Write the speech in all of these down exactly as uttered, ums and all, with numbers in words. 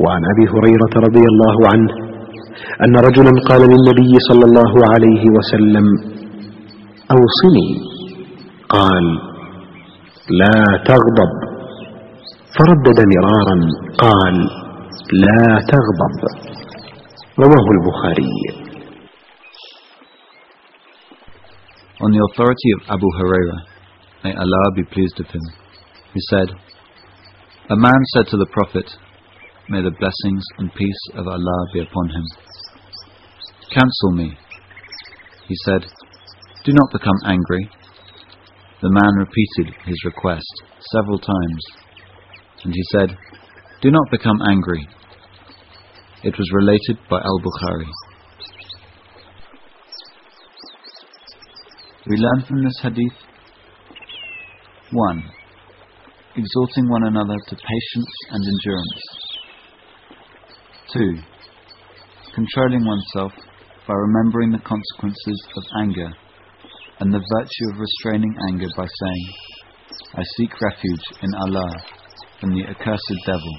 وعن أبي هريرة رضي الله عنه أن رجلا قال للنبي صلى الله عليه وسلم: أوصني. قال: لا تغضب. فردد مرارا قال: لا تغضب. رواه البخاري. On the authority of Abu Hurairah, may Allah be pleased with him, he said, a man said to the Prophet, may the blessings and peace of Allah be upon him, cancel me. He said, do not become angry. The man repeated his request several times, and he said, do not become angry. It was related by Al-Bukhari. We learn from this hadith: one. Exhorting one another to patience and endurance. two. Controlling oneself by remembering the consequences of anger and the virtue of restraining anger by saying, I seek refuge in Allah from the accursed devil.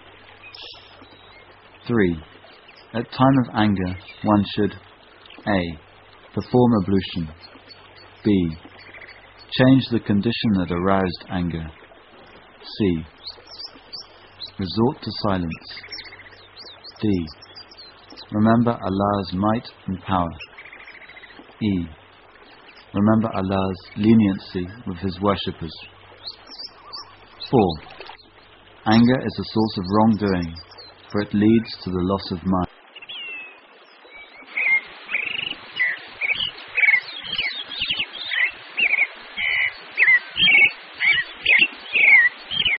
three. At time of anger, one should A. Perform ablution. B. Change the condition that aroused anger. C. Resort to silence. D. Remember Allah's might and power. E. Remember Allah's leniency with His worshippers. four. Anger is a source of wrongdoing, for it leads to the loss of mind.